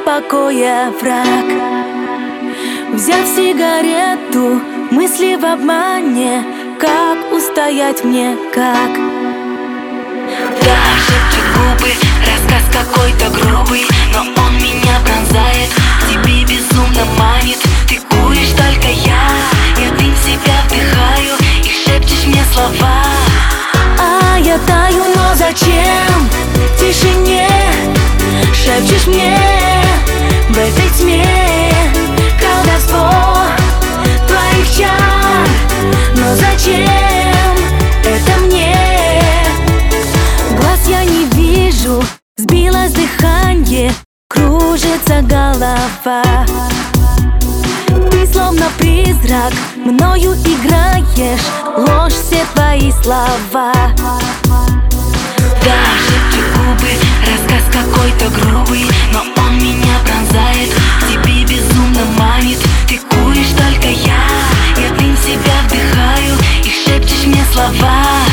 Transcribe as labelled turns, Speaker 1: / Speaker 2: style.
Speaker 1: покоя враг. Взяв сигарету, мысли в обмане, как устоять мне, как?
Speaker 2: Да, шепчет губы, рассказ какой-то грубый, но он меня пронзает, тебе безумно манит. Ты куришь, только я дым себя вдыхаю, и шепчешь мне слова.
Speaker 1: А я таю, но зачем в тишине шепчешь мне в этой тьме колдовство твоих чар? Но зачем это мне? Глаз я не вижу, сбилось дыхание, кружится голова. Ты словно призрак, мною играешь, ложь все твои слова.
Speaker 2: Да, шепчут губы, рассказ какой-то грубый, но он меня пронзает, тебе безумно манит. Ты куришь, только я дым себя вдыхаю, и шепчешь мне слова.